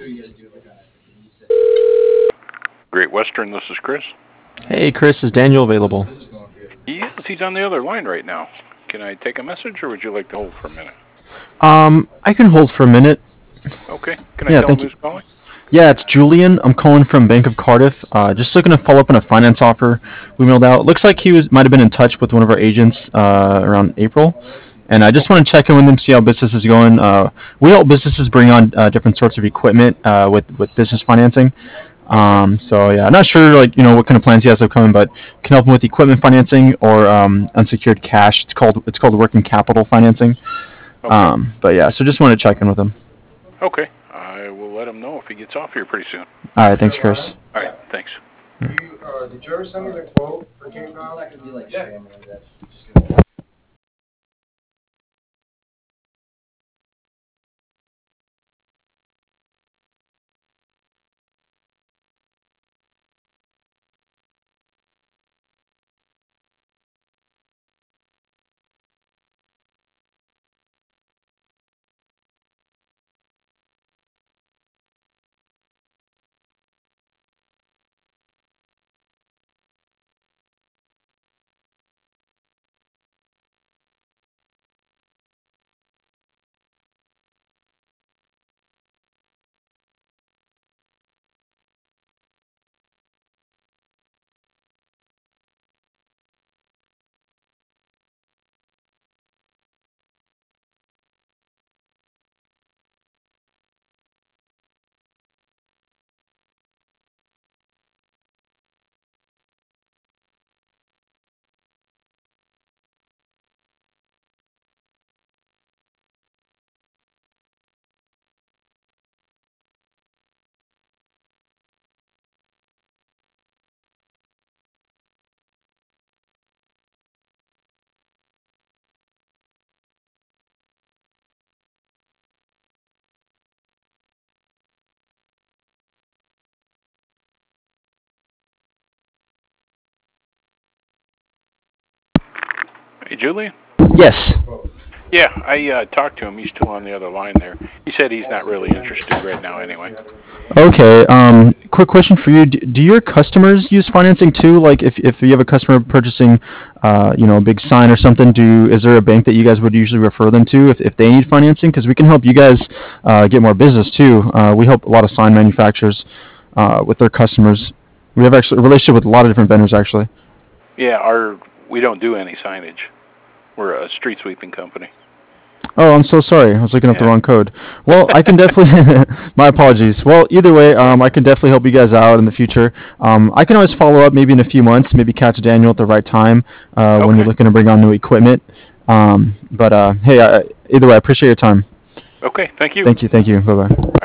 Great Western, this is Chris. Hey, Chris, is Daniel available? Yes, he's on the other line right now. Can I take a message, or would you like to hold for a minute? I can hold for a minute. Okay. Can I Yeah, tell him thank you. who's calling? Yeah, it's Julian. I'm calling from Bank of Cardiff. Just looking to follow up on a finance offer we mailed out. Looks like he might have been in touch with one of our agents around April, and I just want to check in with him, see how business is going. We help businesses bring on different sorts of equipment with business financing. So yeah, I'm not sure what kind of plans he has upcoming, but can help him with equipment financing or unsecured cash. It's called working capital financing. Okay. But yeah, so just want to check in with him. Okay. I will let him know if he gets off here pretty soon. All right, thanks, Chris. All right. Thanks. Did you ever send me the quote for King Kong? Yeah. Hey, Julian? Yes. Yeah, I talked to him. He's still on the other line there. He said he's not really interested right now anyway. Okay. Quick question for you. Do your customers use financing too? Like, if you have a customer purchasing, a big sign or something, is there a bank that you guys would usually refer them to if they need financing? Because we can help you guys get more business too. We help a lot of sign manufacturers with their customers. We have actually a relationship with a lot of different vendors actually. Yeah, we don't do any signage. We're a street sweeping company. Oh, I'm so sorry. I was looking up the Yeah. wrong code. Well, I can definitely. My apologies. Well, either way, I can definitely help you guys out in the future. I can always follow up maybe in a few months, maybe catch Daniel at the right time when you're Okay. looking to bring on new equipment. But hey, either way, I appreciate your time. Okay, thank you. Thank you. Bye bye.